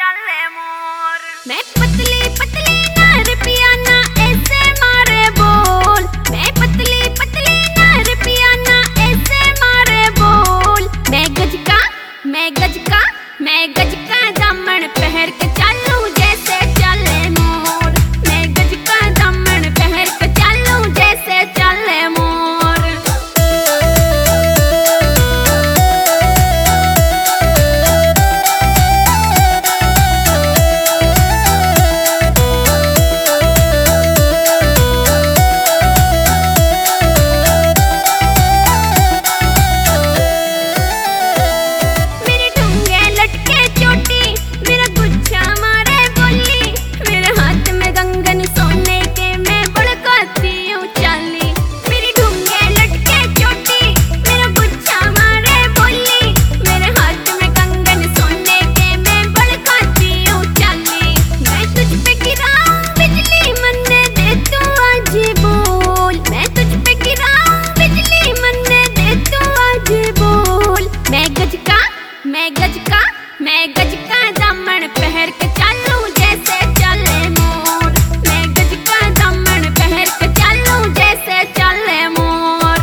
चले मोर। मैं पतली पतली नार पिया ना ऐसे मारे बोल। मैं पतली पतली नार पिया ना ऐसे मारे बोल। मैं गज का दामन पहर के चलूं जैसे चले मोर। मैं गज का दामन पहर के चलूं जैसे चले मोर। मैं गज का दामन पहर के चलूं जैसे चले मोर। मैं गज का दामन पहर के चलूं जैसे चले मोर।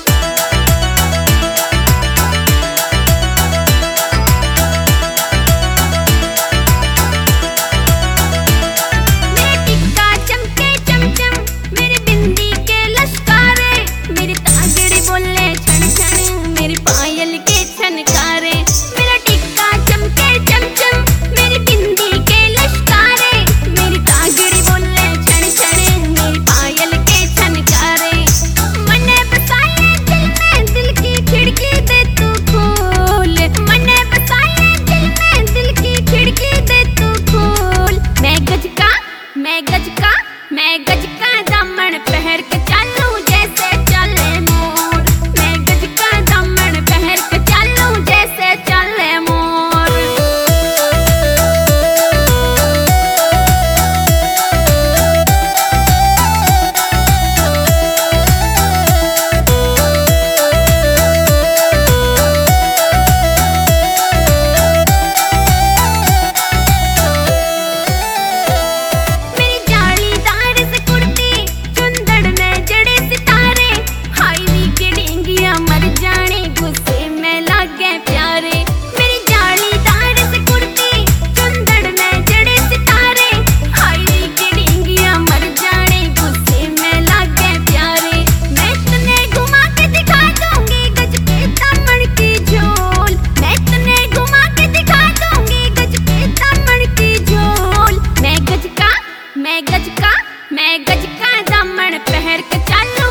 मेरे टिक्का चमके चमचम, मेरी बिंदी के लश्कारे, मेरी तागड़ी बोले छन छन, मेरी पायल के छनकारे। मैं गज का दामन पहर के चलूं जैसे चले मोर। मैं गज का दामन पहर के चलूं जैसे चले मोर। मैं गज का दामन पहर के चलूं